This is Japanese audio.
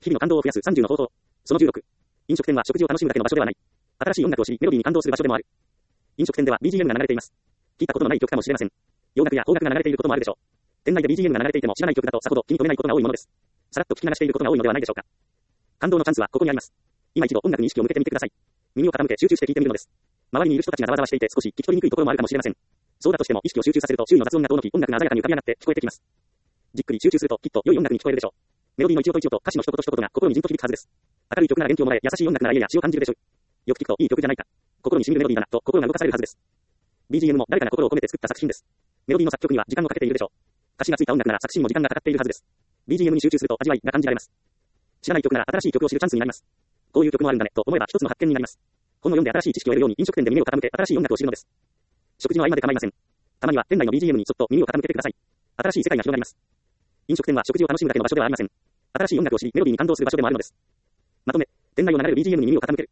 日々の感動を増やす30の方法。その16。飲食店は食事を楽しむだけの場所ではない。新しい音楽を知り、メロディーに感動する場所でもある。飲食店では BGM が流れています。聞いたことのない曲かもしれません。洋楽や邦楽が流れていることもあるでしょう。店内で BGM が流れていても知らない曲だとさほど気に留めないことが多いものです。さらっと聞き流していることが多いのではないでしょうか。感動のチャンスはここにあります。今一度音楽に意識を向けてみてください。耳を傾け集中して聞いてみるのです。周りにいる人たちがざわざわしていて少し聞き取りにくいところもあるかもしれません。そうだとしても意識を集中させると周囲の雑音が遠のき、音楽が鮮やかに浮かび上がって聞こえてきます。じっくり集中するときっと良い音楽に聞こえるでしょう。メロディーの一音と一音と歌詞の一言一言が心にじんと響くはずです。明るい曲なら元気をもらえ、優しい音楽なら家や詩を感じるでしょう。よく聞くといい曲じゃないか。心に染みるメロディーだなと心が動かされるはずです。BGM も誰かが心を込めて作った作品です。メロディーの作曲には時間をかけているでしょう。歌詞がついた音楽なら作詞にも時間がかかっているはずです。BGM に集中すると味わいが感じられます。知らない曲なら新しい曲を知るチャンスになります。こういう曲もあるんだねと思えば一つの発見になります。本を読んで新しい知識を得るように飲食店で耳を傾け新しい音楽を知るのです。食事の合間で構いません。たまには店内の BGM にちょっと耳を傾けてください。新しい世界が広がります。飲食店は食事を楽しむだけの場所ではありません。新しい音楽を知り、メロディーに感動する場所でもあるのです。まとめ、店内を流れる BGM に耳を傾ける。